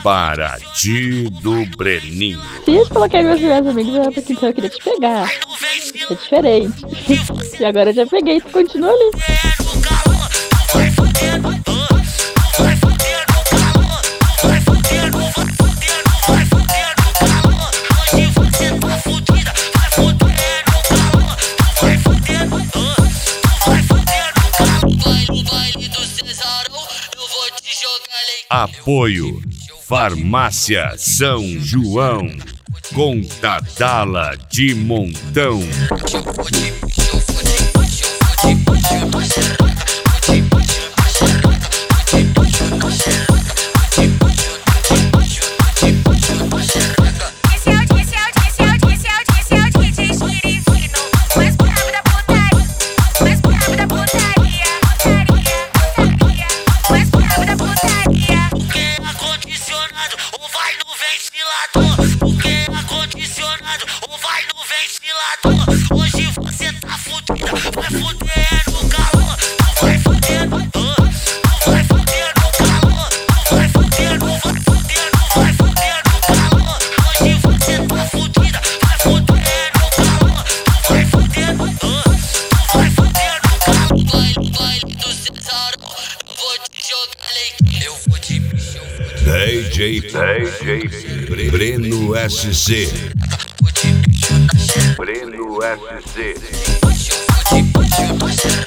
Paraty do Breninho. Se eu colocar meus melhores amigos, eu queria te pegar. É diferente. E agora eu já peguei, tu continua ali. Apoio Farmácia São João, com Tadala de montão. Hoje você tá fudido, vai fuder no calor, vai fuder no vai fuder no calor, vai fuder no vai fuder no calor. Hoje você tá fudida, vai fuder no calor, vai fuder no vai fuder no calor. Baile do Cesarão, eu vou te jogar leite, eu vou te DJ Breno SC. Breno SC.